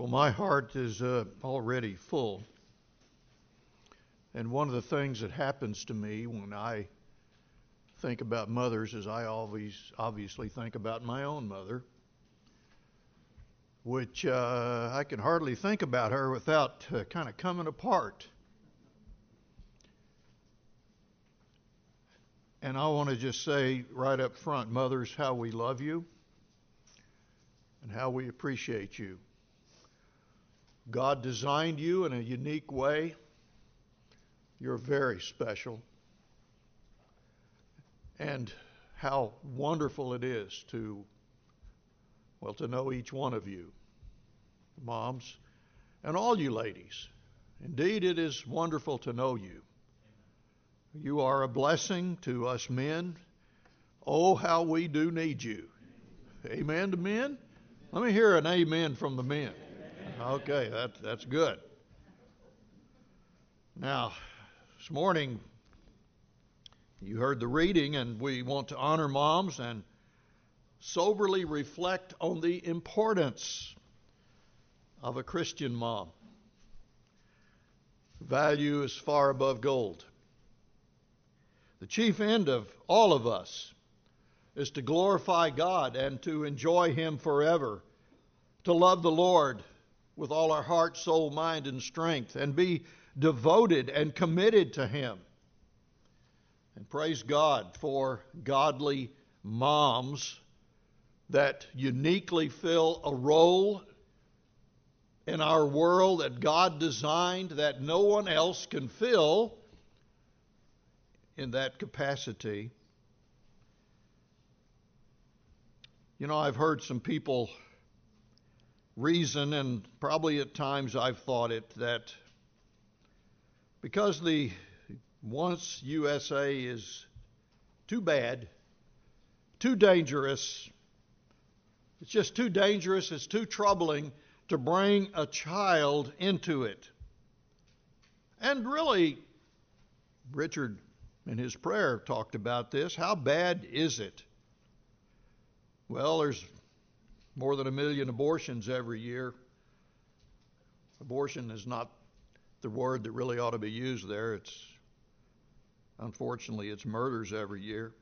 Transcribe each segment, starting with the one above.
Well, my heart is already full. And one of the things that happens to me when I think about mothers is I always obviously think about my own mother, which I can hardly think about her without kind of coming apart. And I want to just say right up front, mothers, how we love you and how we appreciate you. God designed you in a unique way. You're very special. And how wonderful it is to know each one of you, moms, and all you ladies. Indeed, it is wonderful to know you. You are a blessing to us men. Oh, how we do need you. Amen to men? Let me hear an amen from the men. Okay, that's good. Now, this morning, you heard the reading, and we want to honor moms and soberly reflect on the importance of a Christian mom. Value is far above gold. The chief end of all of us is to glorify God and to enjoy Him forever, to love the Lord with all our heart, soul, mind, and strength, and be devoted and committed to Him. And praise God for godly moms that uniquely fill a role in our world that God designed that no one else can fill in that capacity. You know, I've heard some people reason, and probably at times I've thought it, that because the once USA is too bad, too dangerous, it's just too dangerous, it's too troubling to bring a child into it. And really, Richard in his prayer talked about this. How bad is it? Well, there's more than 1 million abortions every year. Abortion is not the word that really ought to be used there. Unfortunately, it's murders every year.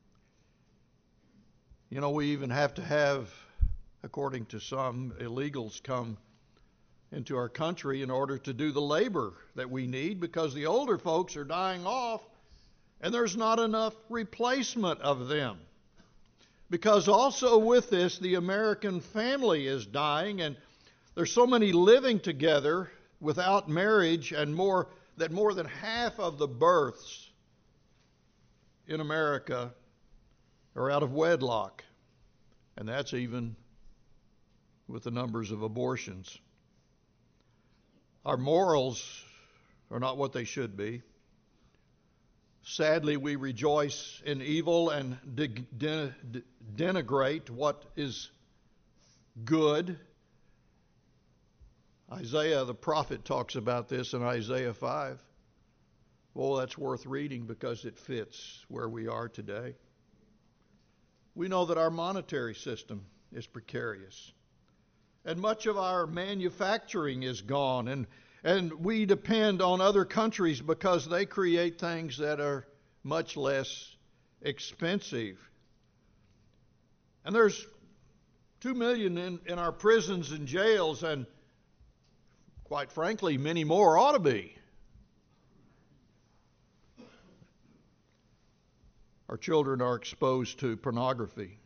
You know, we even have to have, according to some, illegals come into our country in order to do the labor that we need, because the older folks are dying off and there's not enough replacement of them. Because also with this, the American family is dying, and there's so many living together without marriage, and more than half of the births in America are out of wedlock. And that's even with the numbers of abortions. Our morals are not what they should be. Sadly, we rejoice in evil and denigrate what is good. Isaiah the prophet talks about this in Isaiah 5. Well, that's worth reading because it fits where we are today. We know that our monetary system is precarious. And much of our manufacturing is gone, and we depend on other countries because they create things that are much less expensive. And there's 2 million in our prisons and jails, and quite frankly, many more ought to be. Our children are exposed to pornography,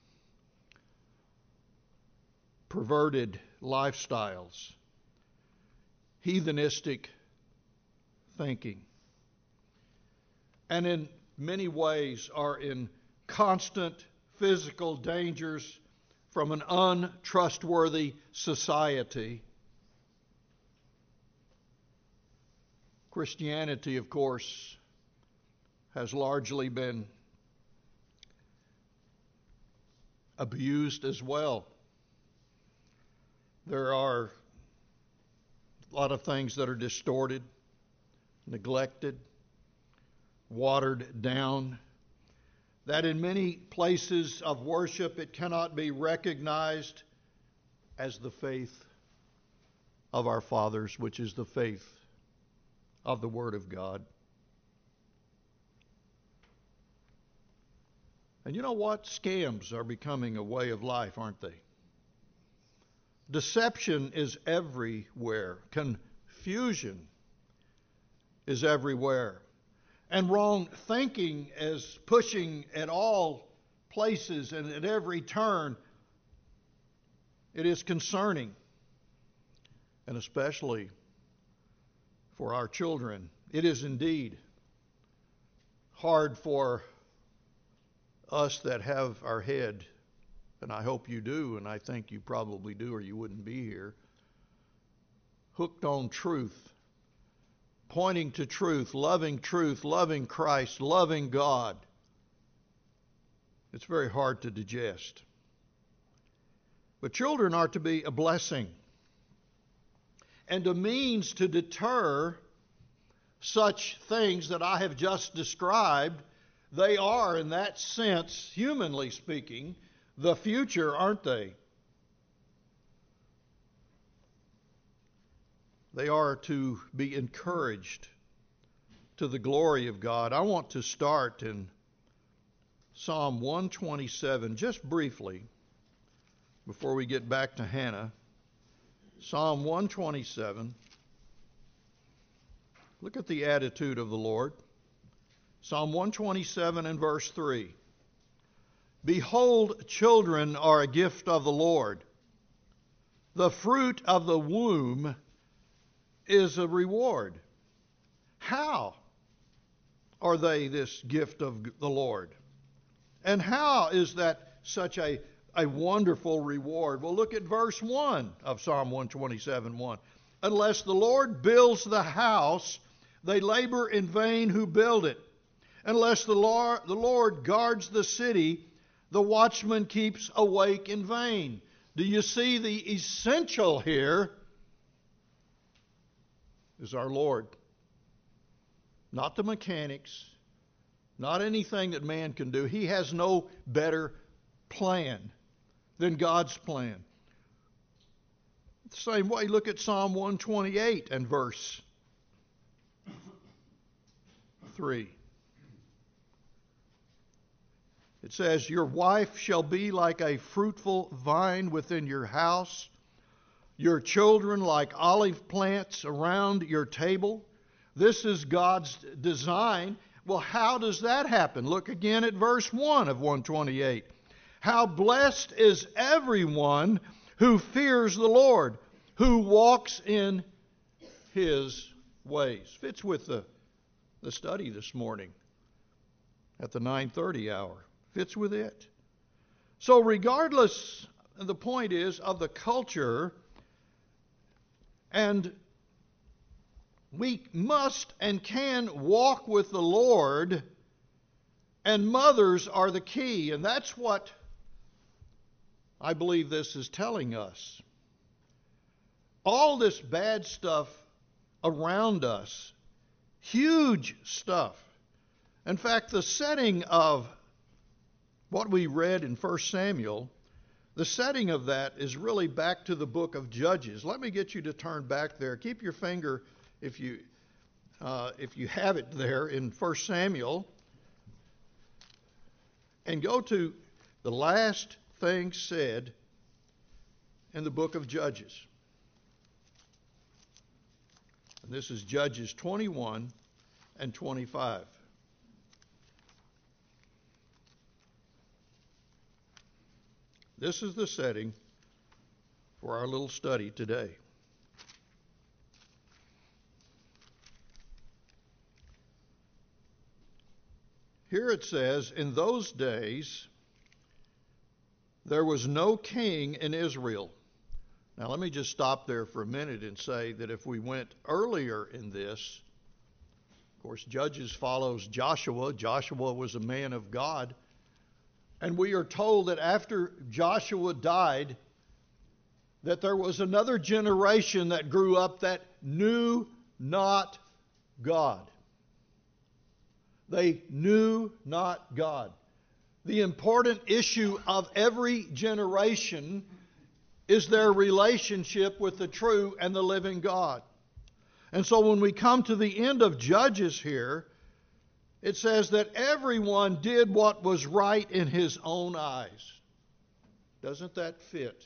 perverted lifestyles, heathenistic thinking, and in many ways are in constant physical dangers from an untrustworthy society. Christianity, of course, has largely been abused as well. There are a lot of things that are distorted, neglected, watered down, that in many places of worship it cannot be recognized as the faith of our fathers, which is the faith of the Word of God. And you know what? Scams are becoming a way of life, aren't they? Deception is everywhere. Confusion is everywhere. And wrong thinking is pushing at all places and at every turn. It is concerning. And especially for our children. It is indeed hard for us that have our head, and I hope you do, and I think you probably do or you wouldn't be here, hooked on truth, pointing to truth, loving Christ, loving God. It's very hard to digest. But children are to be a blessing and a means to deter such things that I have just described. They are, in that sense, humanly speaking, the future, aren't they? They are to be encouraged to the glory of God. I want to start in Psalm 127, just briefly, before we get back to Hannah. Psalm 127. Look at the attitude of the Lord. Psalm 127 and verse 3. Behold, children are a gift of the Lord. The fruit of the womb is a reward. How are they this gift of the Lord? And how is that such a wonderful reward? Well, look at verse 1 of Psalm 127:1. Unless the Lord builds the house, they labor in vain who build it. Unless the Lord guards the city, the watchman keeps awake in vain. Do you see the essential here is our Lord? Not the mechanics, not anything that man can do. He has no better plan than God's plan. The same way, look at Psalm 128 and verse 3. It says, your wife shall be like a fruitful vine within your house, your children like olive plants around your table. This is God's design. Well, how does that happen? Look again at verse 1 of 128. How blessed is everyone who fears the Lord, who walks in His ways. Fits with the study this morning at the 9:30 hour. Fits with it. So regardless, the point is, of the culture, and we must and can walk with the Lord, and mothers are the key. And that's what I believe this is telling us. All this bad stuff around us, huge stuff. In fact, the setting of what we read in 1 Samuel, the setting of that is really back to the book of Judges. Let me get you to turn back there. Keep your finger, if you have it there, in 1 Samuel, and go to the last thing said in the book of Judges. And this is Judges 21 and 25. This is the setting for our little study today. Here it says, in those days there was no king in Israel. Now let me just stop there for a minute and say that if we went earlier in this, of course Judges follows Joshua. Joshua was a man of God. And we are told that after Joshua died, that there was another generation that grew up that knew not God. They knew not God. The important issue of every generation is their relationship with the true and the living God. And so when we come to the end of Judges here, it says that everyone did what was right in his own eyes. Doesn't that fit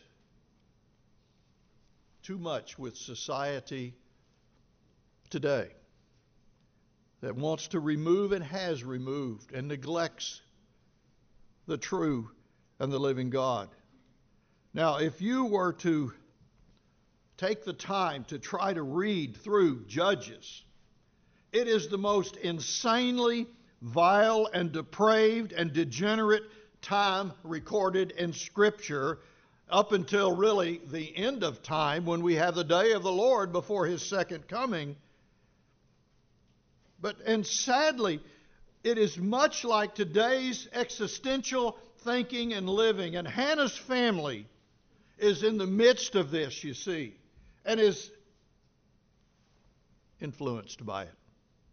too much with society today that wants to remove and has removed and neglects the true and the living God? Now, if you were to take the time to try to read through Judges, it is the most insanely vile and depraved and degenerate time recorded in Scripture up until really the end of time when we have the day of the Lord before His second coming. And sadly, it is much like today's existential thinking and living. And Hannah's family is in the midst of this, you see, and is influenced by it.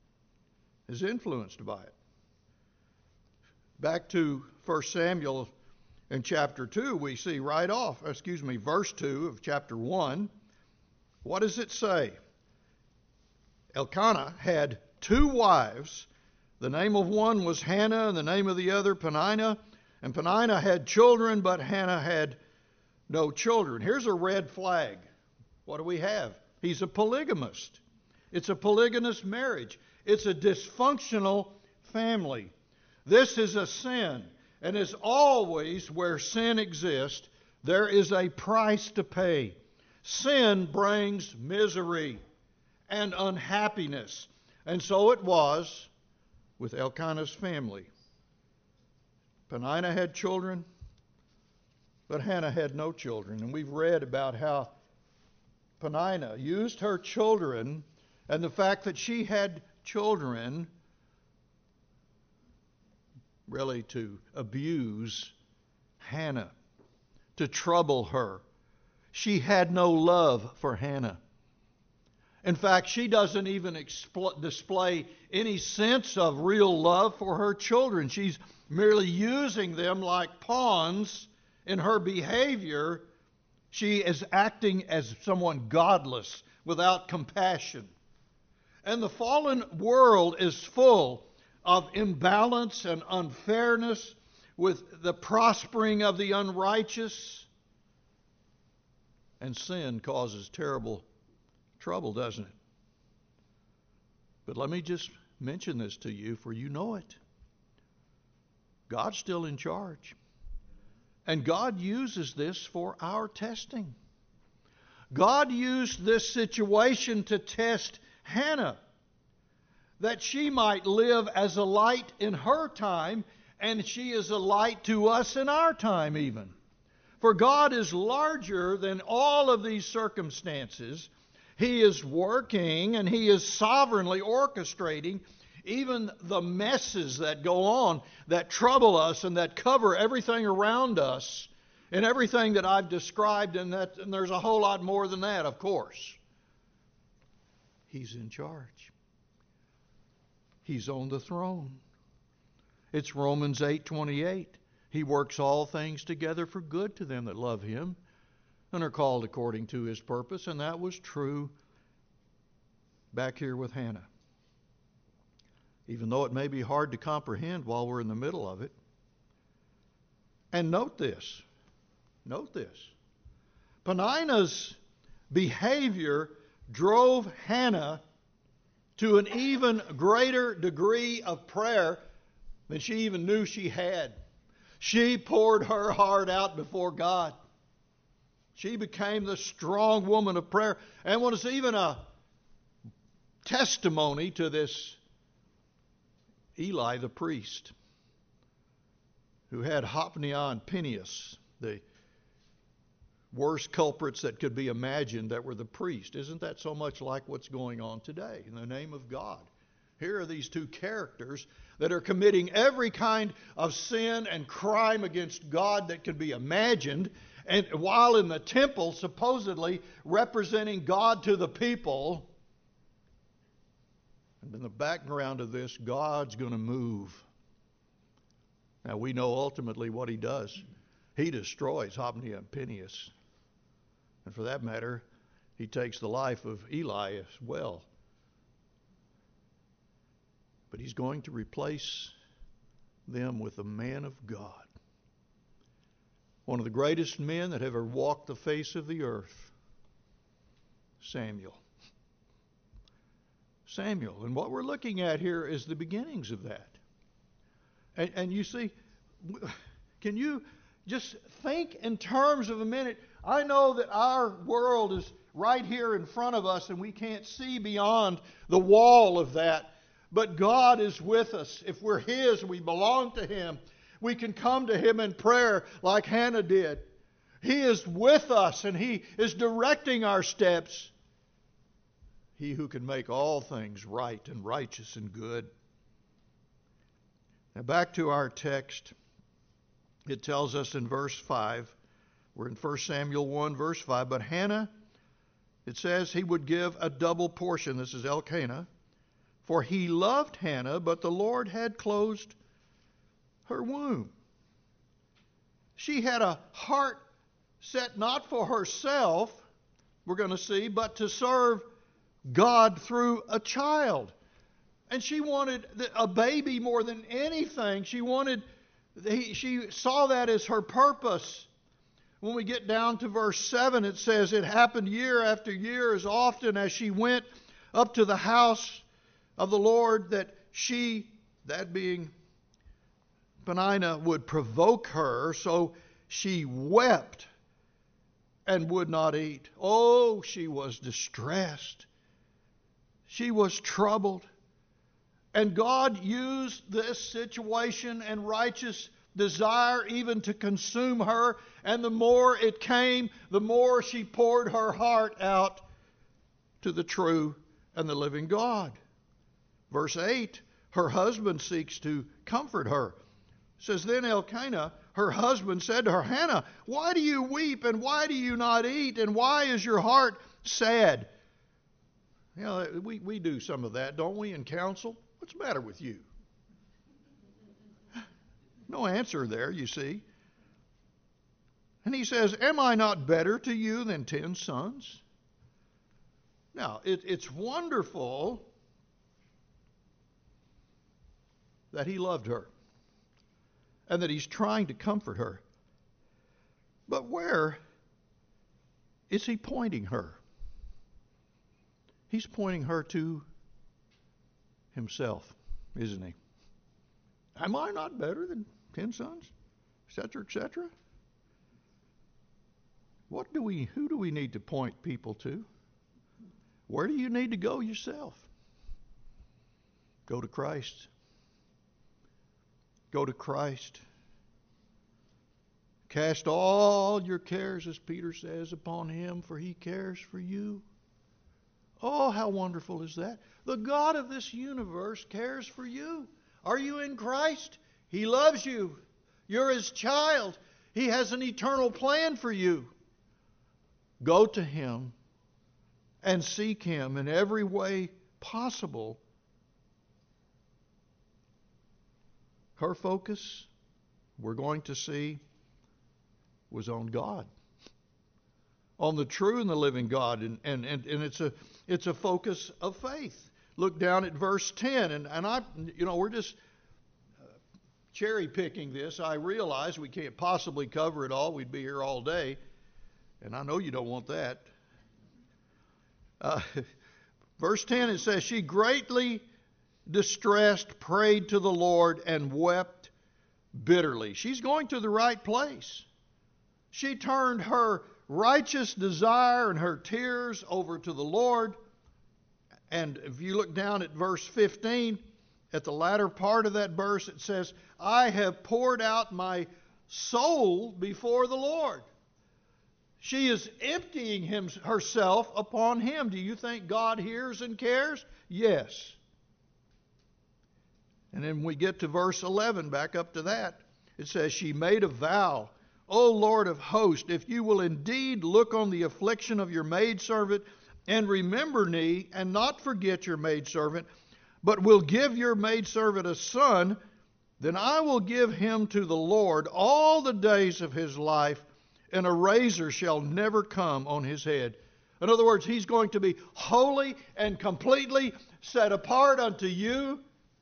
Back to 1 Samuel in chapter 2, we see verse 2 of chapter 1. What does it say? Elkanah had 2 wives. The name of one was Hannah, and the name of the other Peninnah. And Peninnah had children, but Hannah had no children. Here's a red flag. What do we have? He's a polygamist. It's a polygamous marriage. It's a dysfunctional family. This is a sin. And as always, where sin exists, there is a price to pay. Sin brings misery and unhappiness. And so it was with Elkanah's family. Peninnah had children, but Hannah had no children. And we've read about how Peninnah used her children and the fact that she had children really to abuse Hannah, to trouble her. She had no love for Hannah. In fact, she doesn't even display any sense of real love for her children. She's merely using them like pawns in her behavior. She is acting as someone godless, without compassion. And the fallen world is full of imbalance and unfairness, with the prospering of the unrighteous. And sin causes terrible trouble, doesn't it? But let me just mention this to you, for you know it. God's still in charge. And God uses this for our testing. God used this situation to test Hannah, that she might live as a light in her time, and she is a light to us in our time even. For God is larger than all of these circumstances. He is working and He is sovereignly orchestrating even the messes that go on, that trouble us and that cover everything around us and everything that I've described, and there's a whole lot more than that, of course. He's in charge. He's on the throne. It's Romans 8:28. He works all things together for good to them that love Him and are called according to His purpose. And that was true back here with Hannah. Even though it may be hard to comprehend while we're in the middle of it. And note this. Peninnah's behavior drove Hannah to an even greater degree of prayer than she even knew she had. She poured her heart out before God. She became the strong woman of prayer, and was even a testimony to this Eli the priest, who had Hophni and Phinehas, the worst culprits that could be imagined, that were the priest. Isn't that so much like what's going on today in the name of God? Here are these two characters that are committing every kind of sin and crime against God that could be imagined, and while in the temple supposedly representing God to the people. And in the background of this, God's going to move. Now we know ultimately what He does. He destroys Hophni and Phinehas. And for that matter, he takes the life of Eli as well. But he's going to replace them with a man of God. One of the greatest men that ever walked the face of the earth. Samuel. Samuel. And what we're looking at here is the beginnings of that. And you see, can you just think in terms of a minute? I know that our world is right here in front of us and we can't see beyond the wall of that. But God is with us. If we're His, we belong to Him. We can come to Him in prayer like Hannah did. He is with us and He is directing our steps. He who can make all things right and righteous and good. Now back to our text. It tells us in verse 5, we're in 1 Samuel 1 verse 5, but Hannah, it says he would give a double portion. This is Elkanah. For he loved Hannah, but the Lord had closed her womb. She had a heart set not for herself, we're going to see, but to serve God through a child. And she wanted a baby more than anything. She saw that as her purpose. When we get down to verse 7, it says, it happened year after year as often as she went up to the house of the Lord that she, that being Peninnah, would provoke her, so she wept and would not eat. Oh, she was distressed. She was troubled. And God used this situation and righteous desire even to consume her. And the more it came, the more she poured her heart out to the true and the living God. Verse 8, her husband seeks to comfort her. It says, then Elkanah, her husband, said to her, Hannah, why do you weep and why do you not eat and why is your heart sad? You know, we do some of that, don't we, in counsel? What's the matter with you? No answer there, you see. And he says, am I not better to you than 10 sons? Now, it's wonderful that he loved her and that he's trying to comfort her. But where is he pointing her? He's pointing her to himself, isn't he? Am I not better than 10 sons? Etc., etc. Who do we need to point people to? Where do you need to go yourself? Go to Christ. Go to Christ. Cast all your cares, as Peter says, upon Him, for He cares for you. Oh, how wonderful is that? The God of this universe cares for you. Are you in Christ? He loves you. You're His child. He has an eternal plan for you. Go to Him and seek Him in every way possible. Her focus, we're going to see, was on God, on the true and the living God, and it's a focus of faith. Look down at verse 10, and we're just cherry picking this. I realize we can't possibly cover it all. We'd be here all day, and I know you don't want that. Verse 10, it says, she greatly distressed, prayed to the Lord, and wept bitterly. She's going to the right place. She turned her righteous desire and her tears over to the Lord. And if you look down at verse 15, at the latter part of that verse, it says, I have poured out my soul before the Lord. She is emptying herself upon Him. Do you think God hears and cares? Yes. And then we get to verse 11, back up to that. It says, she made a vow, O Lord of hosts, if you will indeed look on the affliction of your maidservant and remember me and not forget your maidservant, but will give your maidservant a son, then I will give him to the Lord all the days of his life, and a razor shall never come on his head. In other words, he's going to be holy and completely set apart unto you.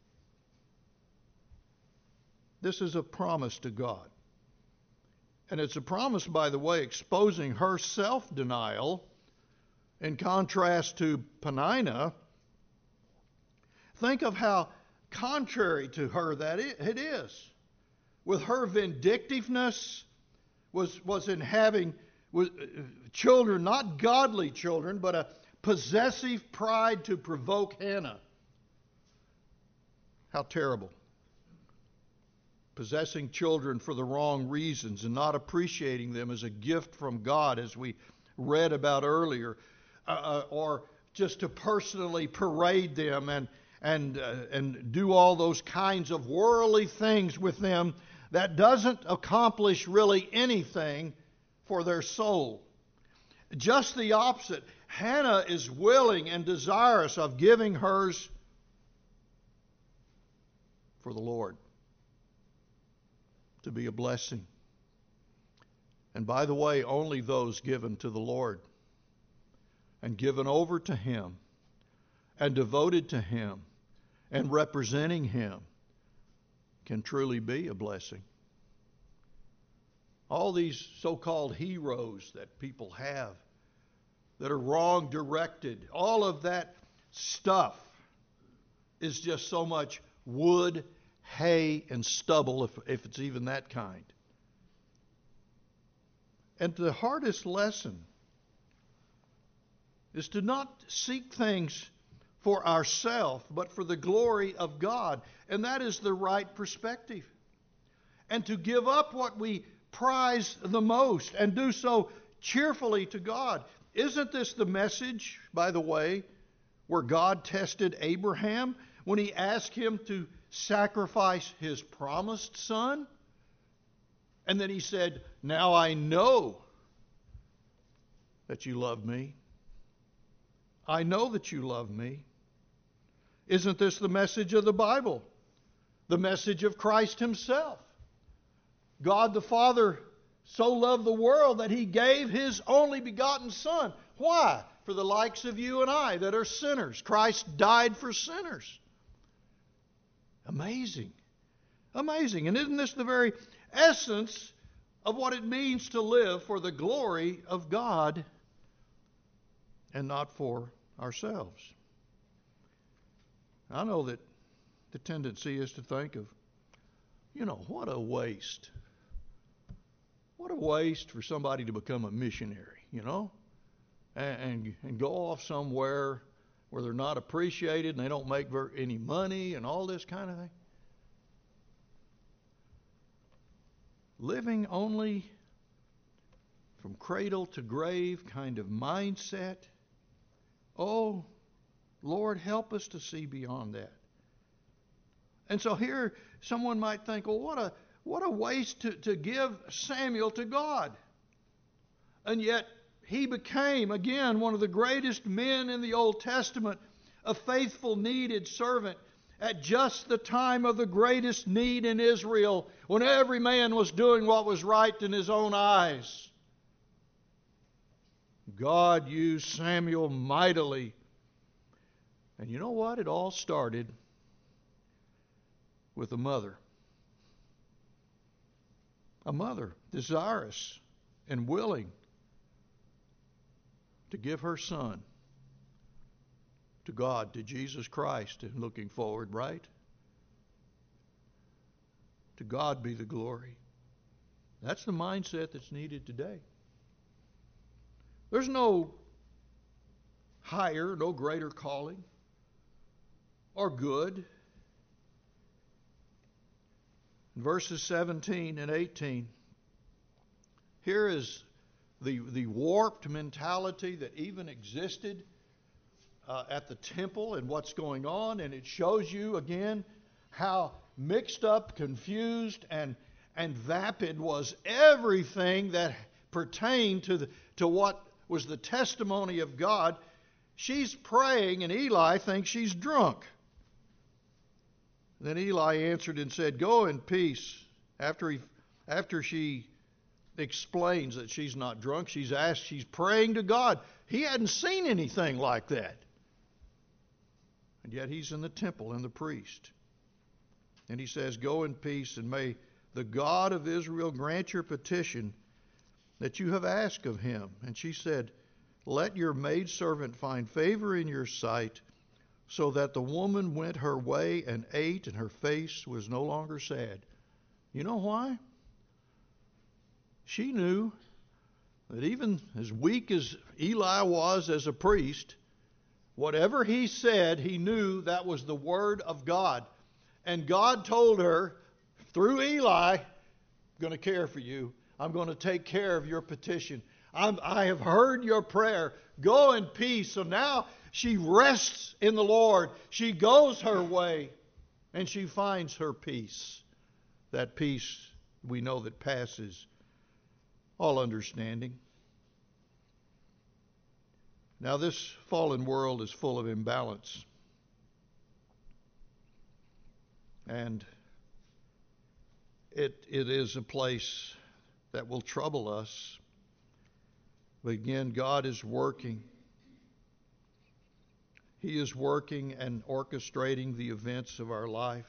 This is a promise to God. And it's a promise, by the way, exposing her self-denial in contrast to Peninnah. Think of how contrary to her that it is. With her vindictiveness was in having children, not godly children, but a possessive pride to provoke Hannah. How terrible. Possessing children for the wrong reasons and not appreciating them as a gift from God, as we read about earlier, or just to personally parade them and do all those kinds of worldly things with them that doesn't accomplish really anything for their soul. Just the opposite. Hannah is willing and desirous of giving hers for the Lord, to be a blessing. And by the way, only those given to the Lord and given over to Him and devoted to Him and representing Him can truly be a blessing. All these so-called heroes that people have that are wrong directed, all of that stuff is just so much wood, hay, and stubble, if it's even that kind. And the hardest lesson is to not seek things for ourselves, but for the glory of God. And that is the right perspective. And to give up what we prize the most and do so cheerfully to God. Isn't this the message, by the way, where God tested Abraham when He asked him to sacrifice his promised son? And then He said, "Now I know that you love me. I know that you love me." Isn't this the message of the Bible? The message of Christ Himself. God the Father so loved the world that He gave His only begotten Son. Why? For the likes of you and I that are sinners. Christ died for sinners. Amazing. Amazing. And isn't this the very essence of what it means to live for the glory of God and not for ourselves? I know that the tendency is to think of, what a waste. What a waste for somebody to become a missionary, and go off somewhere where they're not appreciated and they don't make any money and all this kind of thing. Living only from cradle to grave kind of mindset. Oh, Lord, help us to see beyond that. And so here someone might think, well, what a waste to give Samuel to God. And yet he became, again, one of the greatest men in the Old Testament, a faithful, needed servant at just the time of the greatest need in Israel, when every man was doing what was right in his own eyes. God used Samuel mightily. And you know what? It all started with a mother. A mother desirous and willing to give her son to God, to Jesus Christ, and looking forward, right? To God be the glory. That's the mindset that's needed today. There's no higher, no greater calling or good. In verses 17 and 18, here is the warped mentality that even existed at the temple and what's going on, and it shows you again how mixed up, confused, and vapid was everything that pertained to what was the testimony of God. She's praying, and Eli thinks she's drunk. Then Eli answered and said, "Go in peace." After she explains that she's not drunk. She's praying to God. He hadn't seen anything like that. And yet he's in the temple and the priest. And he says, "Go in peace, and may the God of Israel grant your petition that you have asked of him." And she said, "Let your maidservant find favor in your sight." So that the woman went her way and ate, and her face was no longer sad. You know why? She knew that even as weak as Eli was as a priest, whatever he said, he knew that was the word of God. And God told her, through Eli, "I'm going to care for you. I'm going to take care of your petition. I have heard your prayer. Go in peace." So now she rests in the Lord. She goes her way, and she finds her peace. That peace we know that passes all understanding. Now, this fallen world is full of imbalance. And it is a place that will trouble us. But again, God is working. He is working and orchestrating the events of our life.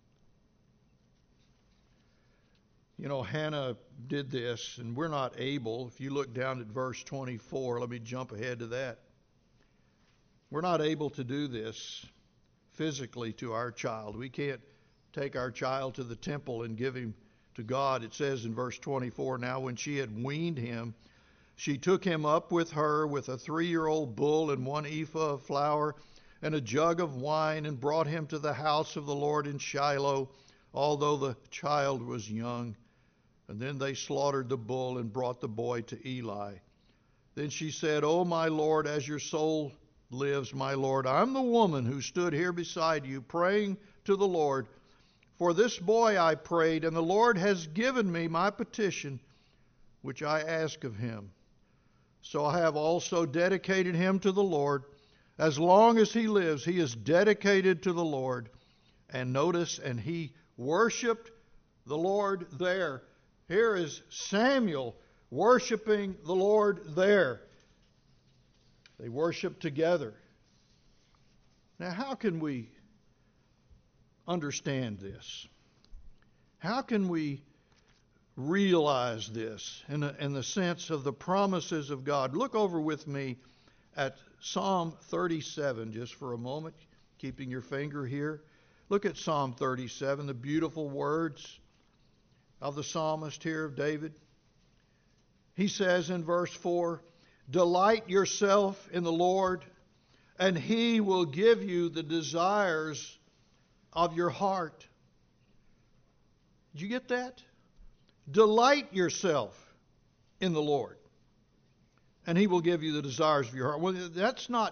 You know, Hannah did this, and we're not able. If you look down at verse 24, let me jump ahead to that. We're not able to do this physically to our child. We can't take our child to the temple and give him to God. It says in verse 24, "Now when she had weaned him, she took him up with her with a 3-year-old bull and 1 ephah of flour and a jug of wine, and brought him to the house of the Lord in Shiloh, although the child was young. And then they slaughtered the bull and brought the boy to Eli. Then she said, 'O my Lord, as your soul lives, my Lord, I'm the woman who stood here beside you praying to the Lord. For this boy I prayed, and the Lord has given me my petition, which I ask of him. So I have also dedicated him to the Lord. As long as he lives, he is dedicated to the Lord.' And notice, and he worshiped the Lord there." Here is Samuel worshiping the Lord there. They worship together. Now, how can we understand this? How can we realize this in the sense of the promises of God? Look over with me at Psalm 37 just for a moment, keeping your finger here. Look at Psalm 37, the beautiful words of the psalmist here, of David. He says in verse 4, "Delight yourself in the Lord, and he will give you the desires of your heart." Did you get that? Delight yourself in the Lord, and he will give you the desires of your heart. Well, that's not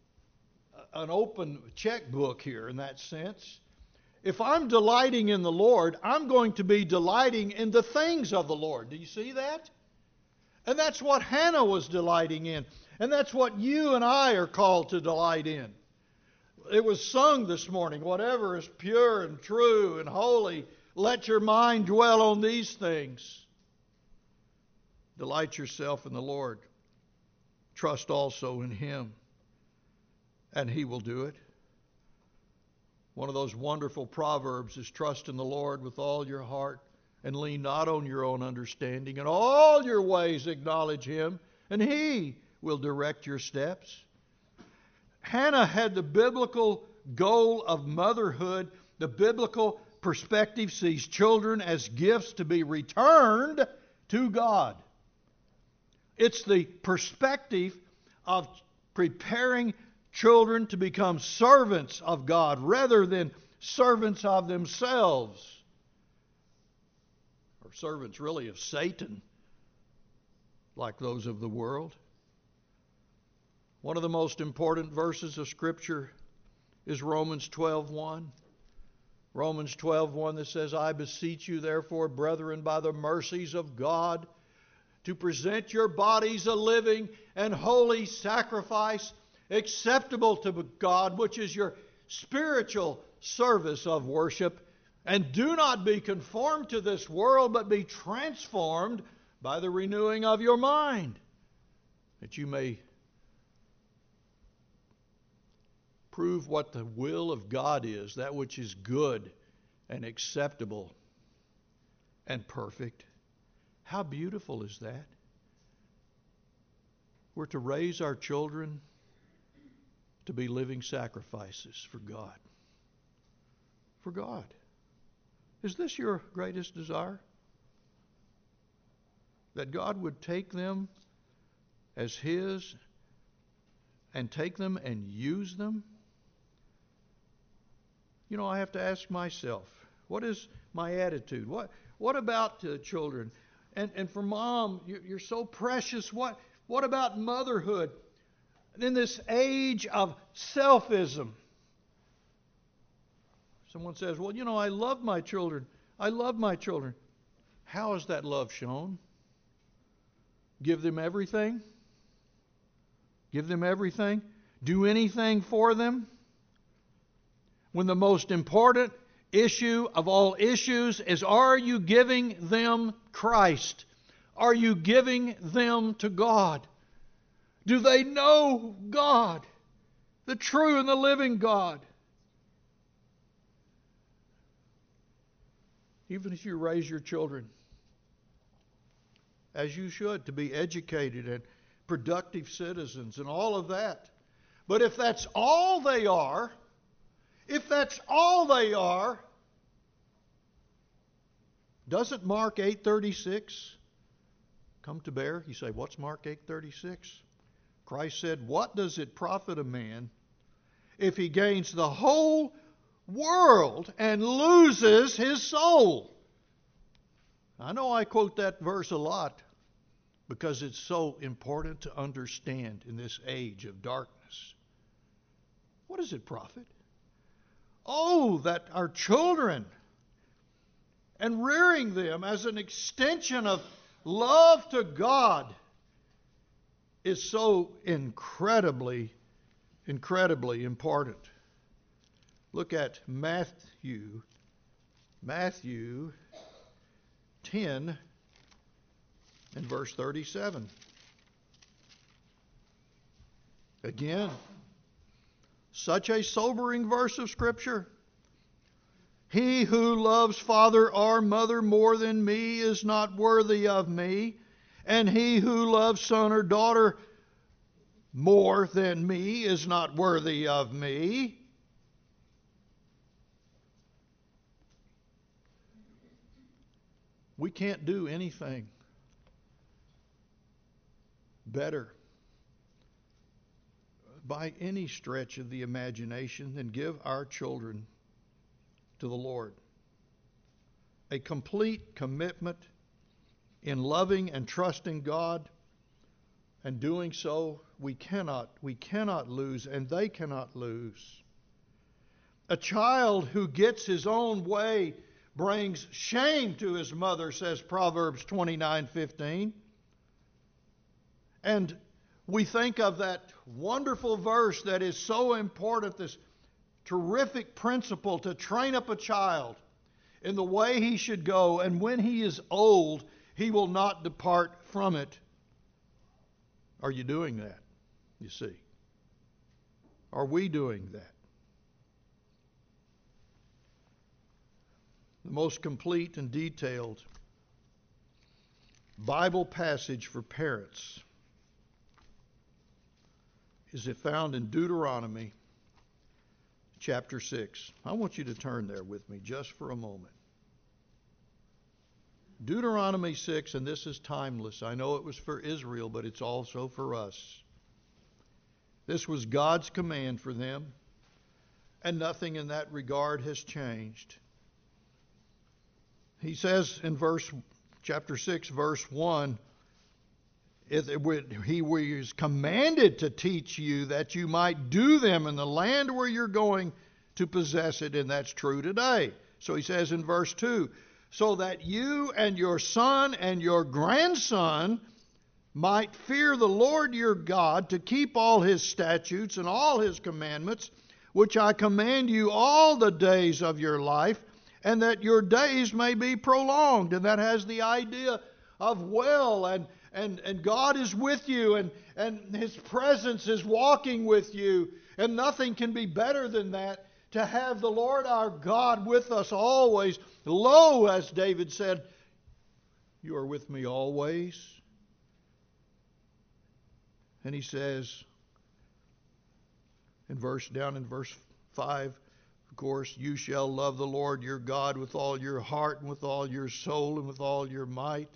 an open checkbook here in that sense. If I'm delighting in the Lord, I'm going to be delighting in the things of the Lord. Do you see that? And that's what Hannah was delighting in. And that's what you and I are called to delight in. It was sung this morning, "Whatever is pure and true and holy, let your mind dwell on these things." Delight yourself in the Lord. Trust also in him, and he will do it. One of those wonderful proverbs is, "Trust in the Lord with all your heart, and lean not on your own understanding. In all your ways acknowledge him, and he will direct your steps." Hannah had the biblical goal of motherhood. The biblical perspective sees children as gifts to be returned to God. It's the perspective of preparing children to become servants of God rather than servants of themselves, or servants really of Satan, like those of the world. One of the most important verses of Scripture is Romans 12:1. Romans 12:1 that says, "I beseech you therefore, brethren, by the mercies of God, to present your bodies a living and holy sacrifice, acceptable to God, which is your spiritual service of worship. And do not be conformed to this world, but be transformed by the renewing of your mind, that you may prove what the will of God is, that which is good and acceptable and perfect. How beautiful is that? We're to raise our children to be living sacrifices for God. For God. Is this your greatest desire? That God would take them as His and take them and use them? You know, I have to ask myself, what is my attitude? What about children? And for mom, you're so precious. What about motherhood? In this age of selfism. Someone says, well, you know, I love my children. I love my children. How is that love shown? Give them everything? Give them everything? Do anything for them? When the most important issue of all issues is, are you giving them Christ? Are you giving them to God? Do they know God, the true and the living God? Even if you raise your children, as you should, to be educated and productive citizens and all of that. But if that's all they are, doesn't Mark 8:36 come to bear? You say, what's Mark 8:36? Christ said, what does it profit a man if he gains the whole world and loses his soul? I know I quote that verse a lot because it's so important to understand in this age of darkness. What does it profit? Oh, that our children, and rearing them as an extension of love to God, is so incredibly important. Look at Matthew 10 and verse 37. Again, such a sobering verse of Scripture. He who loves father or mother more than me is not worthy of me, and he who loves son or daughter more than me is not worthy of me. We can't do anything better by any stretch of the imagination than give our children to the Lord. A complete commitment in loving and trusting God, and doing so we cannot lose, and they cannot lose. A child who gets his own way brings shame to his mother, says Proverbs 29:15. And we think of that wonderful verse that is so important, this terrific principle to train up a child in the way he should go, and when he is old, he will not depart from it. Are you doing that? You see. Are we doing that? The most complete and detailed Bible passage for parents is it found in Deuteronomy chapter 6. I want you to turn there with me just for a moment. Deuteronomy 6, and this is timeless. I know it was for Israel, but it's also for us. This was God's command for them, and nothing in that regard has changed. He says in chapter 6, verse 1, he was commanded to teach you that you might do them in the land where you're going to possess it, and that's true today. So he says in verse 2, so that you and your son and your grandson might fear the Lord your God, to keep all his statutes and all his commandments, which I command you all the days of your life, and that your days may be prolonged. And that has the idea well, and God is with you, and His presence is walking with you. And nothing can be better than that, to have the Lord our God with us always. Lo, as David said, you are with me always. And he says, down in verse 5, of course, you shall love the Lord your God with all your heart and with all your soul and with all your might.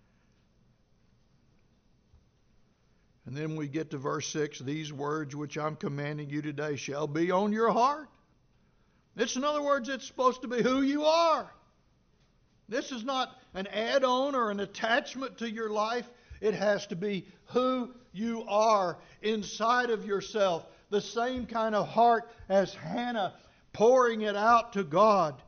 And then we get to verse 6, these words which I'm commanding you today shall be on your heart. In other words, it's supposed to be who you are. This is not an add-on or an attachment to your life. It has to be who you are inside of yourself. The same kind of heart as Hannah, pouring it out to God.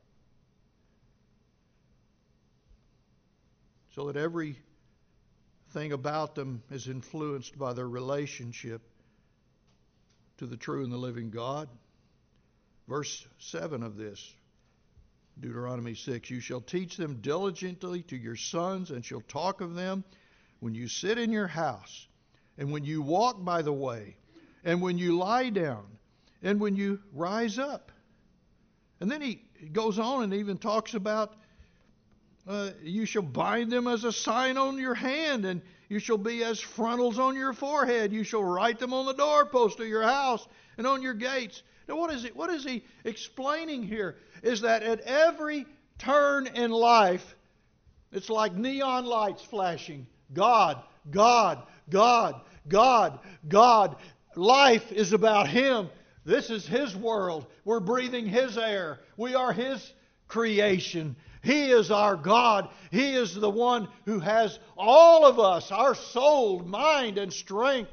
So that everything about them is influenced by their relationship to the true and the living God. Verse 7 of this, Deuteronomy 6, you shall teach them diligently to your sons, and shall talk of them when you sit in your house, and when you walk by the way, and when you lie down, and when you rise up. And then he goes on and even talks about you shall bind them as a sign on your hand, and you shall be as frontals on your forehead. You shall write them on the doorpost of your house and on your gates. Now what is he explaining here? Is that at every turn in life, it's like neon lights flashing. God, God, God, God, God. Life is about Him. This is His world. We're breathing His air. We are His creation. He is our God. He is the one who has all of us, our soul, mind, and strength.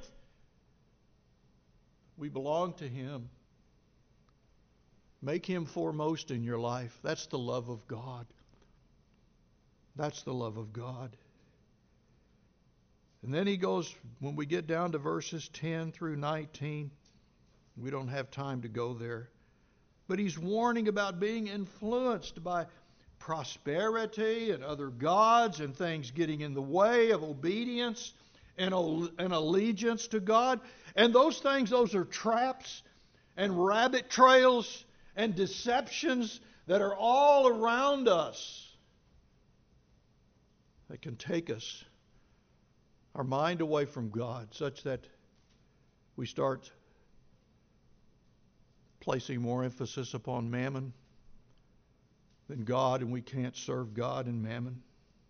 We belong to Him. Make Him foremost in your life. That's the love of God. That's the love of God. And then he goes, when we get down to verses 10 through 19, we don't have time to go there, but he's warning about being influenced by prosperity and other gods and things getting in the way of obedience and allegiance to God. And those things, those are traps and rabbit trails and deceptions that are all around us that can take us, our mind, away from God, such that we start placing more emphasis upon mammon than God, and we can't serve God in mammon.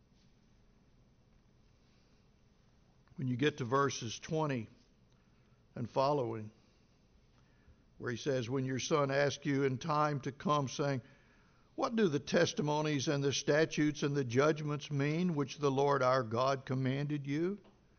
When you get to verses 20 and following, where he says, when your son asks you in time to come, saying, what do the testimonies and the statutes and the judgments mean, which the Lord our God commanded you?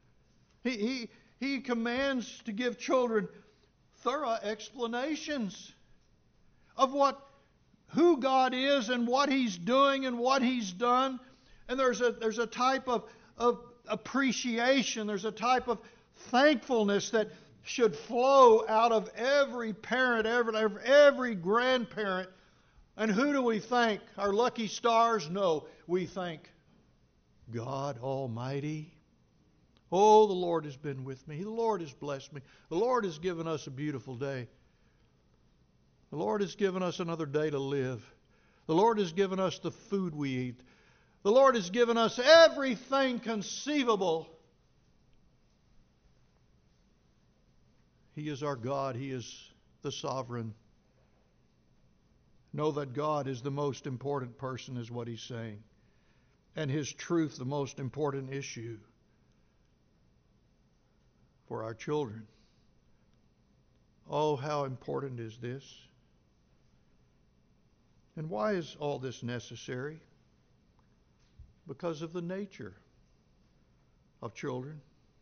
He commands to give children thorough explanations of who God is and what He's doing and what He's done. And there's a type of appreciation, there's a type of thankfulness that should flow out of every parent, every grandparent. And who do we thank? Our lucky stars? No, we thank God Almighty. Oh, the Lord has been with me. The Lord has blessed me. The Lord has given us a beautiful day. The Lord has given us another day to live. The Lord has given us the food we eat. The Lord has given us everything conceivable. He is our God. He is the sovereign. Know that God is the most important person, is what he's saying. And His truth, the most important issue for our children. Oh, how important is this? And why is all this necessary? Because of the nature of children.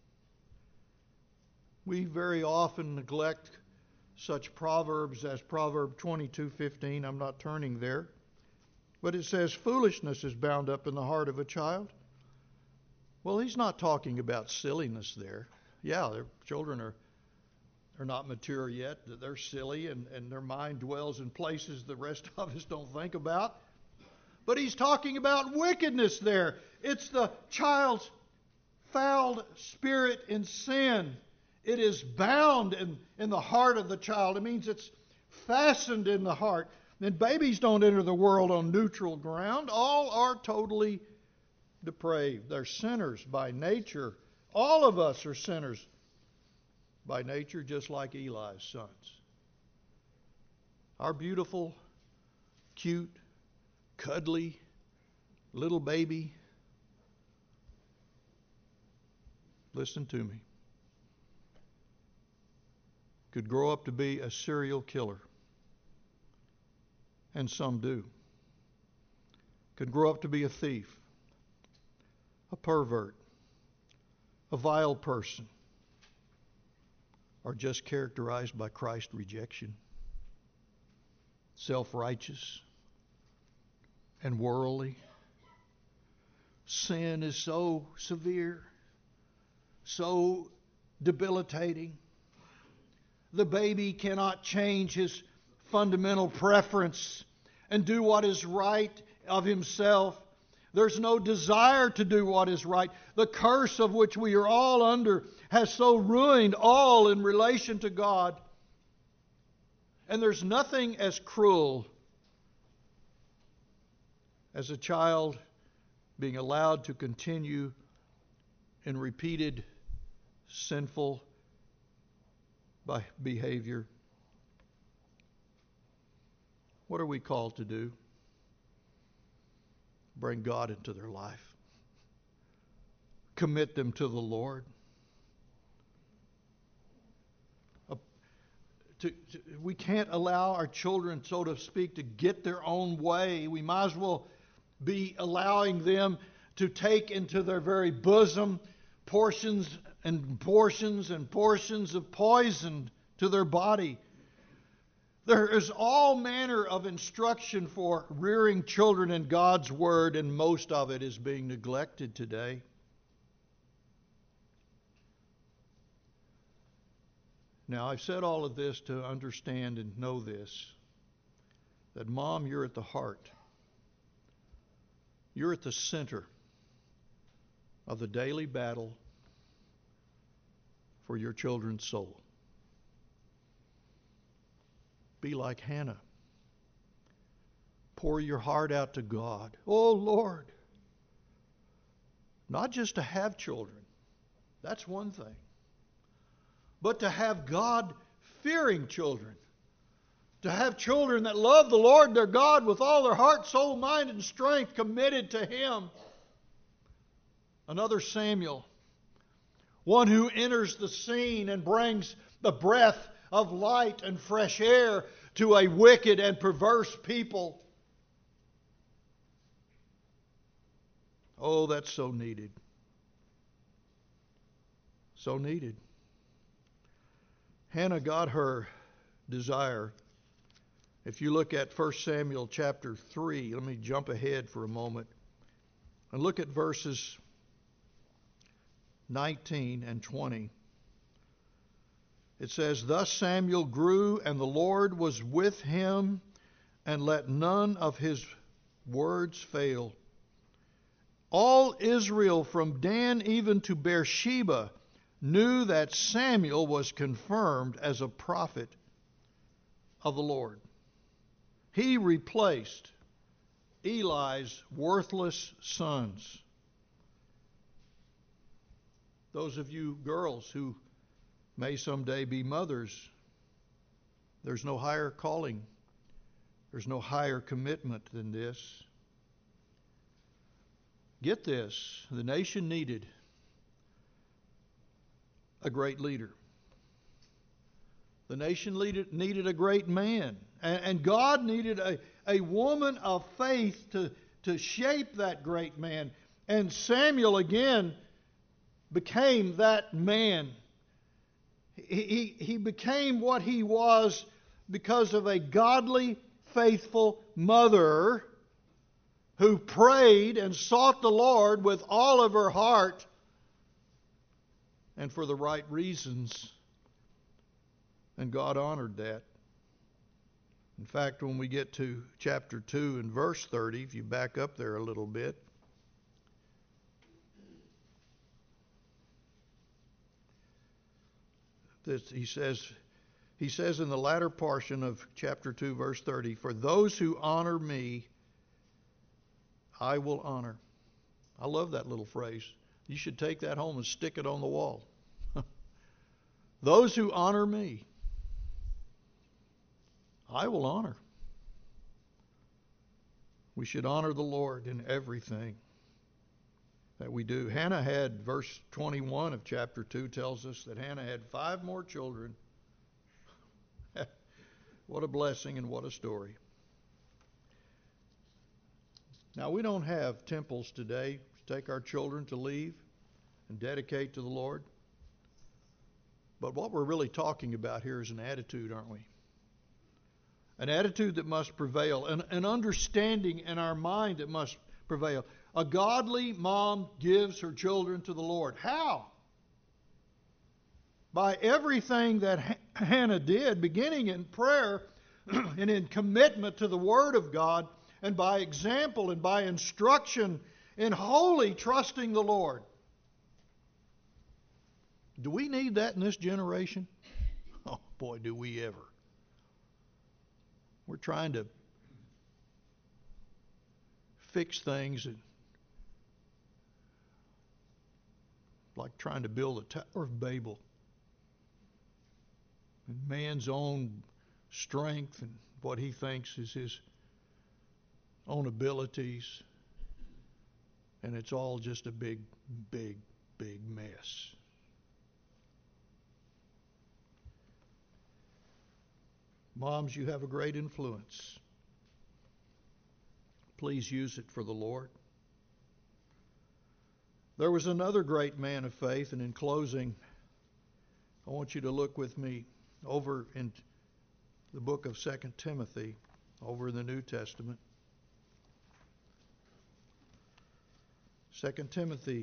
We very often neglect such proverbs as Proverb 22:15. I'm not turning there. But it says, foolishness is bound up in the heart of a child. Well, he's not talking about silliness there. Yeah, their children are not mature yet. They're silly, and their mind dwells in places the rest of us don't think about. But he's talking about wickedness there. It's the child's fouled spirit in sin. It is bound in the heart of the child. It means it's fastened in the heart. And babies don't enter the world on neutral ground. All are totally depraved. They're sinners by nature. All of us are sinners by nature, just like Eli's sons. Our beautiful, cute, cuddly little baby, listen to me, could grow up to be a serial killer. And some do. Could grow up to be a thief, a pervert, a vile person, or just characterized by Christ rejection, self-righteous, and worldly. Sin is so severe, so debilitating. The baby cannot change his fundamental preference and do what is right of himself. There's no desire to do what is right. The curse of which we are all under has so ruined all in relation to God. And there's nothing as cruel as a child being allowed to continue in repeated sinful behavior. What are we called to do? Bring God into their life. Commit them to the Lord. We can't allow our children, so to speak, to get their own way. We might as well be allowing them to take into their very bosom portions and portions and portions of poison to their body. There is all manner of instruction for rearing children in God's Word, and most of it is being neglected today. Now, I've said all of this to understand and know this, that Mom, you're at the heart. You're at the center of the daily battle for your children's soul. Be like Hannah. Pour your heart out to God. Oh, Lord. Not just to have children. That's one thing. But to have God-fearing children. To have children that love the Lord their God with all their heart, soul, mind, and strength, committed to Him. Another Samuel. One who enters the scene and brings the breath of light and fresh air to a wicked and perverse people. Oh, that's so needed. So needed. Hannah got her desire. If you look at 1 Samuel chapter 3, let me jump ahead for a moment and look at verses 19 and 20. It says, "Thus Samuel grew, and the Lord was with him, and let none of his words fail. All Israel from Dan even to Beersheba knew that Samuel was confirmed as a prophet of the Lord." He replaced Eli's worthless sons. Those of you girls who may someday be mothers, there's no higher calling, there's no higher commitment than this. Get this, the nation needed a great leader. The nation needed a great man. And God needed a woman of faith to shape that great man. And Samuel again became that man. He became what he was because of a godly, faithful mother who prayed and sought the Lord with all of her heart and for the right reasons. And God honored that. In fact, when we get to chapter 2 and verse 30, if you back up there a little bit, he says in the latter portion of chapter 2, verse 30, "For those who honor me, I will honor." I love that little phrase. You should take that home and stick it on the wall. Those who honor me, I will honor. We should honor the Lord in everything that we do. Hannah had, verse 21 of chapter 2 tells us that Hannah had 5 more children. What a blessing and what a story. Now, we don't have temples today to take our children to leave and dedicate to the Lord. But what we're really talking about here is an attitude, aren't we? An attitude that must prevail, an understanding in our mind that must prevail. A godly mom gives her children to the Lord. How? By everything that Hannah did, beginning in prayer and in commitment to the Word of God, and by example and by instruction in wholly trusting the Lord. Do we need that in this generation? Oh boy, do we ever. We're trying to fix things and like trying to build a Tower of Babel. Man's own strength and what he thinks is his own abilities. And it's all just a big, big, big mess. Moms, you have a great influence. Please use it for the Lord. There was another great man of faith, and in closing, I want you to look with me over in the book of 2 Timothy, over in the New Testament. 2 Timothy,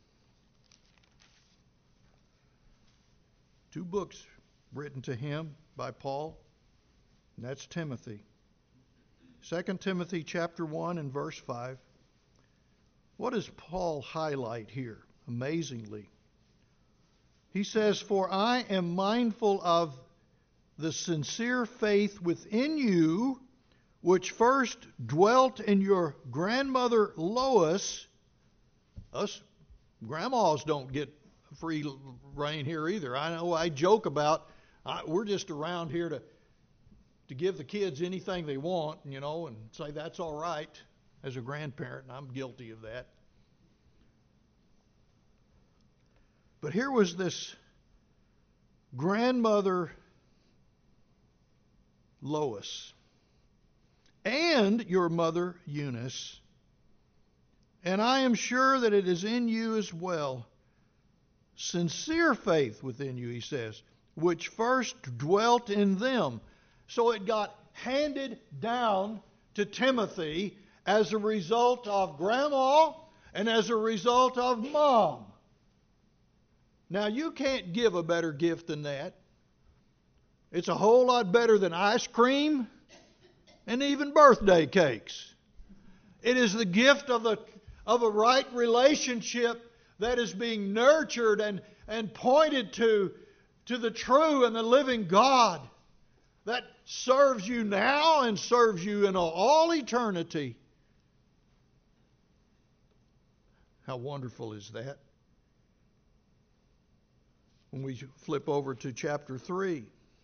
2 books written to him by Paul, and that's Timothy. 2 Timothy chapter 1 and verse 5. What does Paul highlight here? Amazingly. He says, "For I am mindful of the sincere faith within you, which first dwelt in your grandmother Lois." Us grandmas don't get free reign here either. I know I joke about we're just around here to give the kids anything they want, and say that's all right as a grandparent, and I'm guilty of that. But here was this grandmother Lois and your mother Eunice, and I am sure that it is in you as well. Sincere faith within you, he says, which first dwelt in them. So it got handed down to Timothy as a result of grandma and as a result of mom. Now, you can't give a better gift than that. It's a whole lot better than ice cream and even birthday cakes. It is the gift of a right relationship that is being nurtured and pointed to the true and the living God that serves you now and serves you in all eternity. How wonderful is that? When we flip over to chapter 3,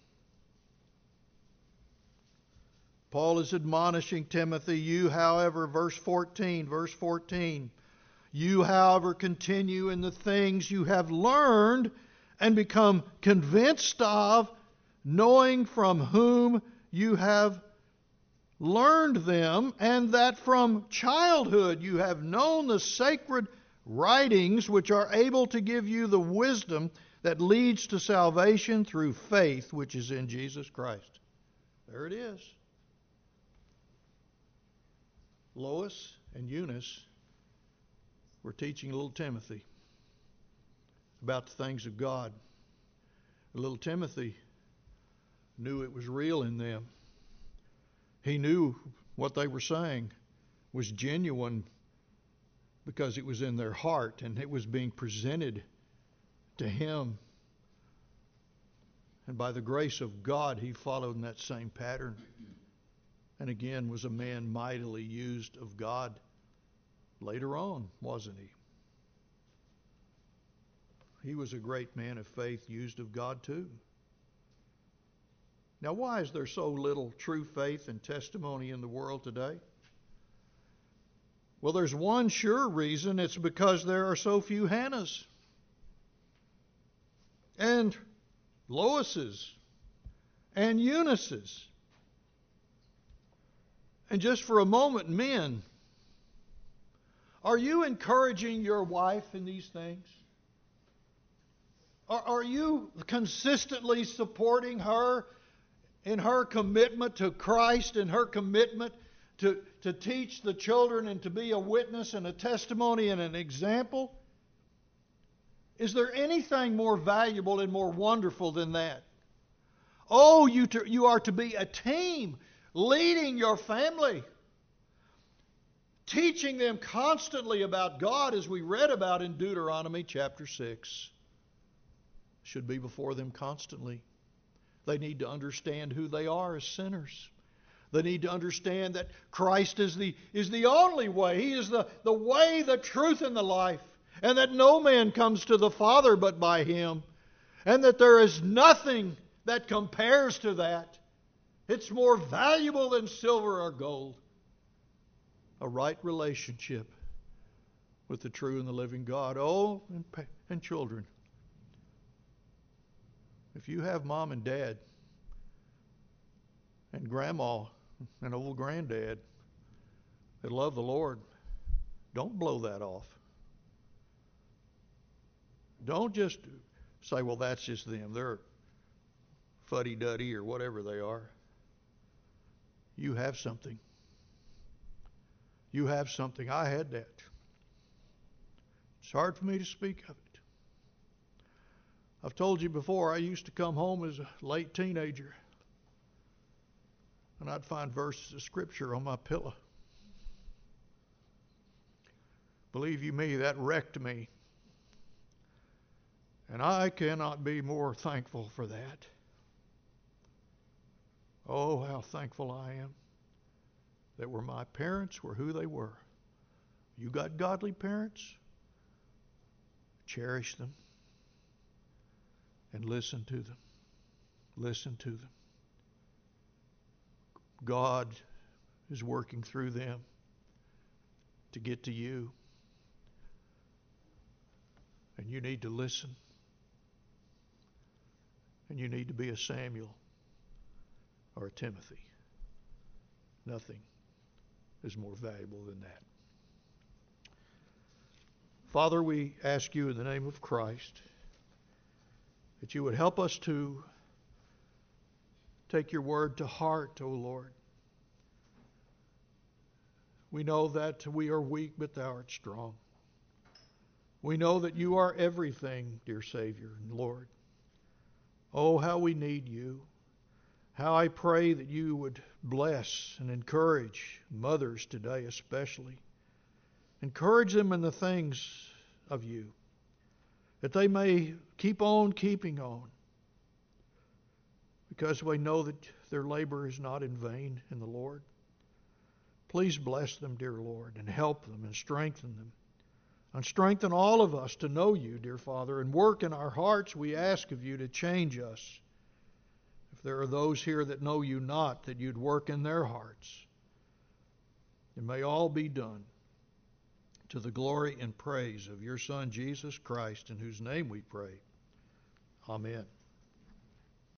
Paul is admonishing Timothy, you, however, verse 14, you, however, continue in the things you have learned and become convinced of, knowing from whom you have learned them, and that from childhood you have known the sacred writings, which are able to give you the wisdom that leads to salvation through faith, which is in Jesus Christ. There it is. Lois and Eunice were teaching little Timothy about the things of God. Little Timothy knew it was real in them. He knew what they were saying was genuine because it was in their heart and it was being presented to him. And by the grace of God, he followed in that same pattern. And again was a man mightily used of God later on, wasn't he? He was a great man of faith, used of God too. Now, why is there so little true faith and testimony in the world today? Well, there's one sure reason. It's because there are so few Hannahs and Loises and Eunices. And just for a moment, men, are you encouraging your wife in these things? Are you consistently supporting her in her commitment to Christ and her commitment to teach the children and to be a witness and a testimony and an example? Is there anything more valuable and more wonderful than that? Oh, you are to be a team leading your family, teaching them constantly about God, as we read about in Deuteronomy chapter 6. Should be before them constantly. They need to understand who they are as sinners. They need to understand that Christ is the only way. He is the way, the truth, and the life. And that no man comes to the Father but by Him. And that there is nothing that compares to that. It's more valuable than silver or gold. A right relationship with the true and the living God. Oh, and children. If you have mom and dad and grandma and old granddad that love the Lord, don't blow that off. Don't just say, well, that's just them. They're fuddy-duddy or whatever they are. You have something. You have something. I had that. It's hard for me to speak of it. I've told you before, I used to come home as a late teenager, and I'd find verses of Scripture on my pillow. Believe you me, that wrecked me. And I cannot be more thankful for that. Oh, how thankful I am that my parents were who they were. You got godly parents? Cherish them. And listen to them. Listen to them. God is working through them to get to you. And you need to listen. And you need to be a Samuel or a Timothy. Nothing is more valuable than that. Father, we ask you in the name of Christ that you would help us to take your word to heart, O Lord. We know that we are weak, but thou art strong. We know that you are everything, dear Savior and Lord. Oh, how we need you. How I pray that you would bless and encourage mothers today especially. Encourage them in the things of you, that they may keep on keeping on, because we know that their labor is not in vain in the Lord. Please bless them, dear Lord, and help them and strengthen them. And strengthen all of us to know you, dear Father, and work in our hearts. We ask of you to change us. If there are those here that know you not, that you'd work in their hearts. And may all be done to the glory and praise of your Son, Jesus Christ, in whose name we pray. Amen.